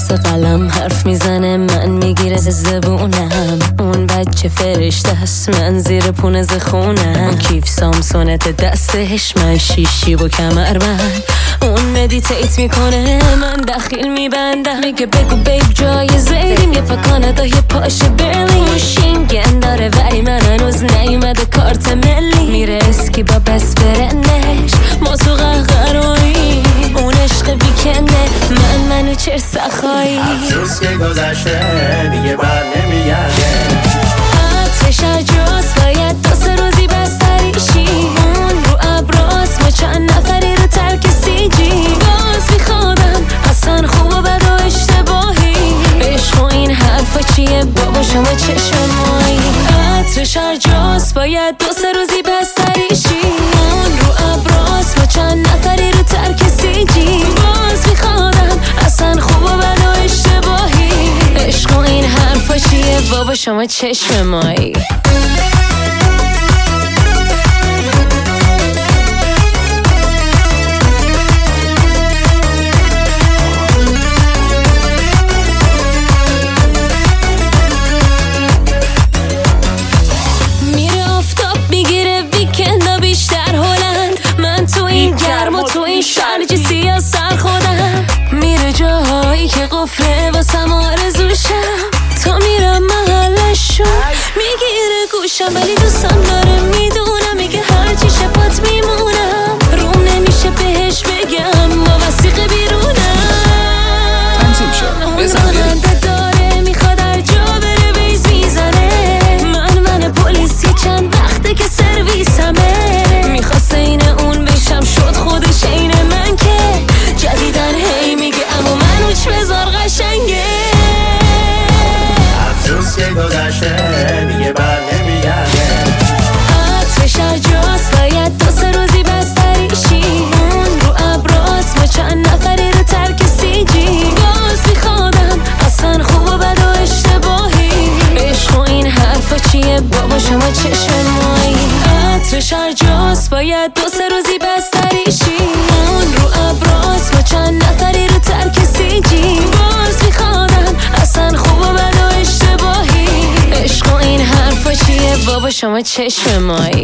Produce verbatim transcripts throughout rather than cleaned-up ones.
دست قلم حرف میزنه من میگیره زبونم. اون بچه فرشته است من زیر پونز خونم. کیف سامسونت دستش من شیشی و کمربند. اون مدیتیت میکنه من دخیل میبندم. میگه بگو بیب جای زیریم یه پا کانادا یه پاش برلین. اون شینگن داره ولی من هنوز نیومده کارت ملی. میره اسکی با بس فرنش ما تو قهقرایی. اون عشق ویکنده من منو چر سخایی. افسوس که گذشته دیگه بر نمیگرده. عطرش عجاست باید دو سه روزی بستریشی. اون رو ابراز ما چند نفری رو ترک سیجی. باز میخوادم اصلا خوب و بد و اشتباهی. عشق و این حرفا چیه بابا شما چشم مایی. عطرش عجاست باید دو سه روزی بستریشی. اون رو ابراز ما چند نفری رو ترک سیجی. باز میخوادم اصلا خوب و بد و اشتباهی. عشق و این حرفا چیه بابا شما چشم مایی. میره آفتاب میگیره ویکندا بیشتر هلند. من تو این گرم و تو این شرج سیاه سر خودم. میره جاهایی که قفله واسم آرزوشم. تا میرم محلشو میگیره گوشم ولی دوستم داره میدونم. میگه هرچی شفات میمونم. روم نمیشه بهش بگم با وسیقه بیرونم. تنظیم شد بزن بریم. داره میخواد هر جا بره ویز میزنه. من من پلیس یه چند وقته که سرویسمه. میخواست این اون بشم شد خودش این من که جدیدن هی میگه اما منو چه بذار قشنگه. افسوس که گذشته دیگه بر نمیگرده. عطرش عجاست باید دو سه روزی بستریشی. اون رو ابراز ما چند نفری رو ترک سیجی. باز میخوادم اصلا خوب و بد و اشتباهی. عشق و این حرفا چیه بابا شما چشم مایی. عطرش عجاست باید دو سه روزی بستریشی. اون رو ابراز ما چند نفری رو ترک سیجی. باز میخوادم اصلا خوب و بد و اشتباهی. عشق و این حرفا چیه بابا شما چشم مایی.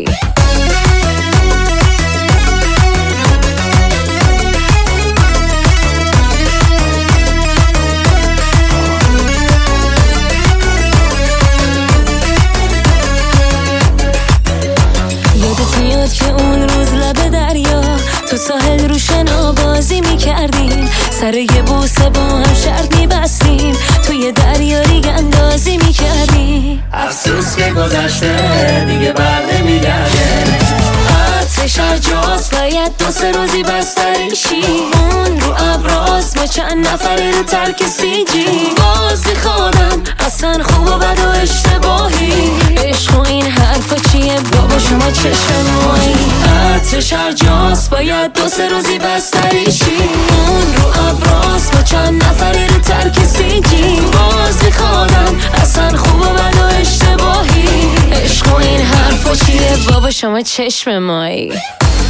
یادت میاد که اون روز لب دریا تو ساحل روشنا بازی میکردیم. سر یه بوسه با هم شرط میبستیم. توی دریا ریگ اندازی میکردیم. افسوس که گذشته دیگه بر نمیگرده. عطرش عجاست باید دو سه روزی بستریشی. اون رو ابراز ما چند نفری رو ترک سیجی. باز میخوادم اصلا خوب و بد و اشتباهی. عشق و این حرفا چیه بابا شما چشم مایی. عطرش عجاست باید دو سه روزی بستریشی. اون رو ابراز ما چند نفری رو ترک سیجی. باز میخوادم اصلا خوب و بد و اشتباهی. عشق و این حرفا چیه بابا شما چشم مایی.